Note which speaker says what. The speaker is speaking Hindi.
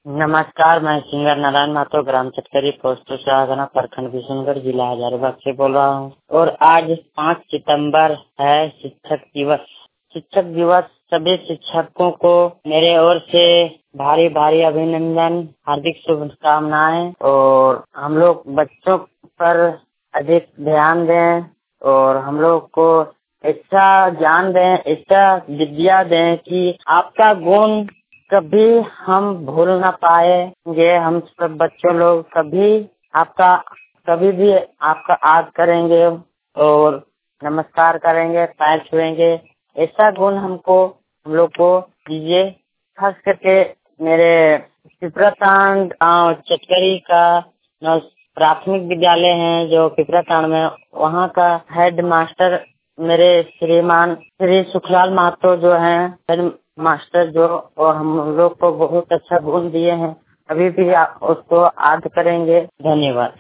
Speaker 1: नमस्कार, मैं सिंगर नारायण महतो, ग्राम चटकरी, पोस्ट शाहगना, प्रखंड किशनगढ़, जिला हजारीबाग से बोल रहा हूँ। और आज 5 सितंबर है शिक्षक दिवस। शिक्षक दिवस सभी शिक्षकों को मेरे ओर से भारी भारी अभिनंदन, हार्दिक शुभकामनाएं। और हम लोग बच्चों पर अधिक ध्यान दें और हम लोग को ऐसा ज्ञान दें, ऐसा विद्या दें कि आपका गुण कभी हम भूल ना पाएंगे। हम सब बच्चों लोग कभी भी आपका आदर करेंगे और नमस्कार करेंगे, पैर छुएंगे। ऐसा गुण हम लोग को दीजिए। खास करके मेरे पिपरातांड गाँव चटकरी का प्राथमिक विद्यालय है जो पिपरातांड में, वहाँ का हेड मास्टर मेरे श्रीमान श्री सुखलाल महतो जो हैं, हेड मास्टर जो, और हम लोग को बहुत अच्छा गुण दिए हैं। अभी भी आप उसको याद करेंगे। धन्यवाद।